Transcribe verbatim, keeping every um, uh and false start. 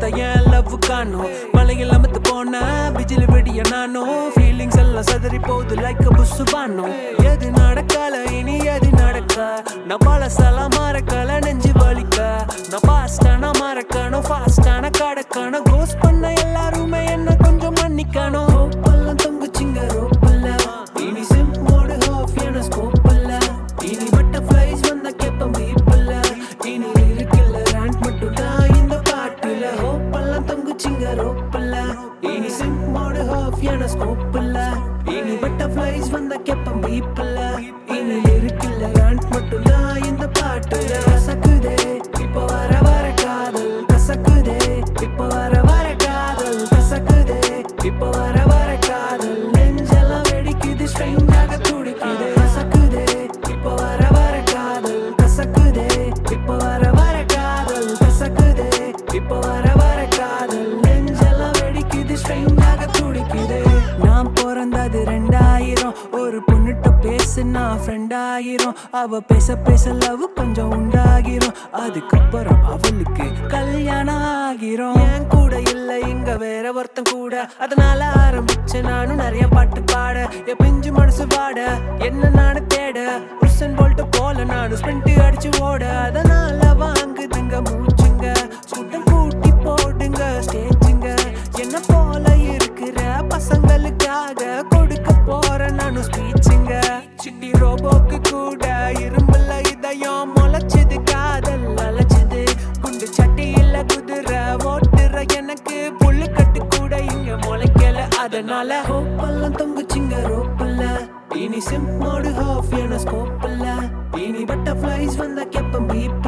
பார்த்தா ஏன் லவ் காணும் மலையில் அமத்து போன பிஜிலி வெடிய நானும் ஃபீலிங்ஸ் எல்லாம் சதறி போகுது லைக் புஷு பானும் எது நடக்கல இனி எது நடக்க நான் பழசெல்லாம் மறக்கல நெஞ்சு வலிக்க நான் பாஸ்டான மறக்கணும் ஃபாஸ்டான கடக்கணும் கோஸ் பண்ண எல்லாருமே என்ன கொஞ்சம் மன்னிக்கணும் ரோப்பெல்லாம் தொங்குச்சிங்க ரோப்பல்ல இனி சிம்மோடு ஹாஃப் என ஸ்கோப் இல்ல இனி பட்டர்ஃப்ளைஸ் வந்த கேப்பம் வீப்பில்ல இனி இருக்குல்ல ரேண்ட் மட்டும் தான் இந்த பாட்டுல ஹோப்பெல்லாம் தொங்குச்சிங்க ரோப்பல்ல இனி சிம்மோடு ஹாஃப் என ஸ்கோப் இல்ல இனி பட்டர்ஃப்ளைஸ் வந்த கேப்பம் வீப்பில்ல இனி இருக்குல்ல ரேண்ட் மட்டும் தான் இந்த பாட்டுல கசக்குதே இப்போ வர வர காதல் கசக்குதே இப்போ வர வர காதல் கசக்குதே இப்போ வர வர காதல் நெஞ்செல்லாம் வெடிக்குது ஸ்ட்ரெயினாக துடிக்குது கசக்குதே இப்போ வர வர காதல் கசக்குதே இப்போ வர வர காதல் கசக்குதே இப்போ வர வர காதல் நெஞ்செல்லாம் வெடிக்குது ஸ்ட்ரெயினாக துடிக்குது நான் பிறந்தது ரெண்டாயிரம் ஒரு பொண்ணுட்ட பேசுனா ஃப்ரெண்ட் ஆகிரும் அவ பேச பேச லவ் கொஞ்சம் உண்டாகிரும் அதுக்கப்புறம் அவளுக்கு கல்யாணம் ஆகிரும் என் கூட இல்ல இங்க வேற ஒருத்தன் கூட அதனால ஆரம்பிச்சு நானும் நிறைய பாட்டு பாட என் பிஞ்சு மனசு பாட என்ன நானு தேட உசன் போல்ட்டு போல நானும் ஸ்பிரிண்ட் அடிச்சு ஓட அதனால வாங்குதுங்க மூச்சுங்க சுட்டம் கூட்டி போடுங்க ஸ்டேஜுங்க என்ன போல இருக்கிற பசங்களுக்காக கொடுக்க போற நானும் ஸ்பீச்சுங்க சிட்டி ரோபோக்கு கூட இரும்புல இதயம் முளைச்சது காதல் அழைச்சது குண்டு சட்டி இல்ல குதிரை ஓட்டுற எனக்கு புல்லு கட்டு கூட இங்க முளைக்கல அதனால ஹோப்பெல்லாம் தொங்குச்சிங்க ரோப்பல்ல இனி சிம்மோடு ஹாஃப் என ஸ்கோப் இல்ல இனி பட்டர்ஃப்ளைஸ் வந்த கேப்பம் பீப்